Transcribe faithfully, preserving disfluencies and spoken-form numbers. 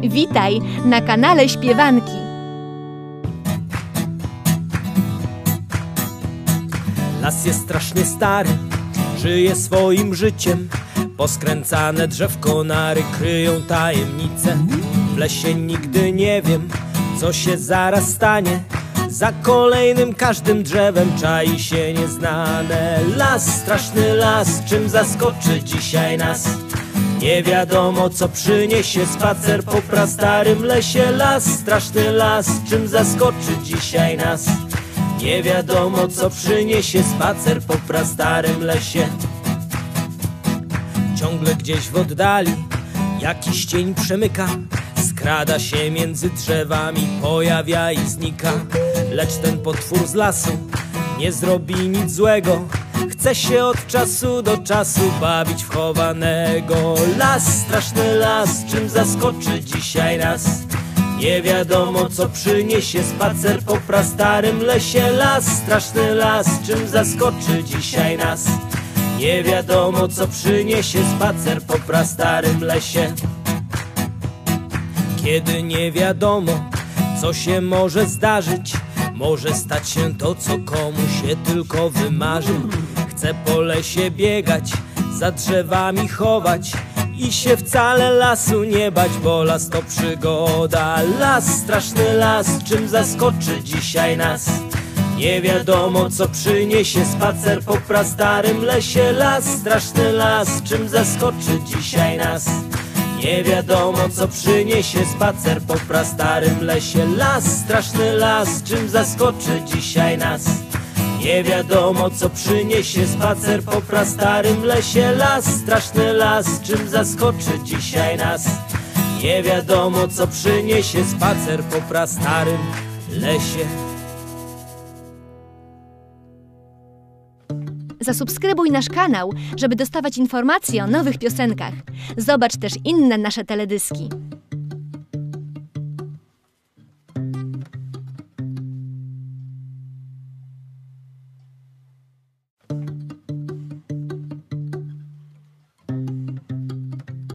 Witaj na kanale Śpiewanki. Las jest strasznie stary, żyje swoim życiem. Poskręcane drzewko nary kryją tajemnice. W lesie nigdy nie wiem, co się zaraz stanie. Za kolejnym każdym drzewem czai się nieznane. Las, straszny las, czym zaskoczy dzisiaj nas? Nie wiadomo, co przyniesie spacer po prastarym lesie. Las, straszny las, czym zaskoczy dzisiaj nas? Nie wiadomo, co przyniesie spacer po prastarym lesie. Ciągle gdzieś w oddali jakiś cień przemyka. Skrada się między drzewami, pojawia i znika. Lecz ten potwór z lasu nie zrobi nic złego. Chce się od czasu do czasu bawić w chowanego. Las, straszny las, czym zaskoczy dzisiaj nas? Nie wiadomo, co przyniesie spacer po prastarym lesie. Las, straszny las, czym zaskoczy dzisiaj nas? Nie wiadomo, co przyniesie spacer po prastarym lesie. Kiedy nie wiadomo, co się może zdarzyć, może stać się to, co komu się tylko wymarzy. Chce po lesie biegać, za drzewami chować i się wcale lasu nie bać, bo las to przygoda. Las, straszny las, czym zaskoczy dzisiaj nas? Nie wiadomo, co przyniesie spacer po prastarym lesie. Las, straszny las, czym zaskoczy dzisiaj nas? Nie wiadomo, co przyniesie spacer po prastarym lesie. Las, straszny las, czym zaskoczy dzisiaj nas? Nie wiadomo, co przyniesie spacer po prastarym lesie. Las, straszny las, czym zaskoczy dzisiaj nas? Nie wiadomo, co przyniesie spacer po prastarym lesie. Zasubskrybuj nasz kanał, żeby dostawać informacje o nowych piosenkach. Zobacz też inne nasze teledyski.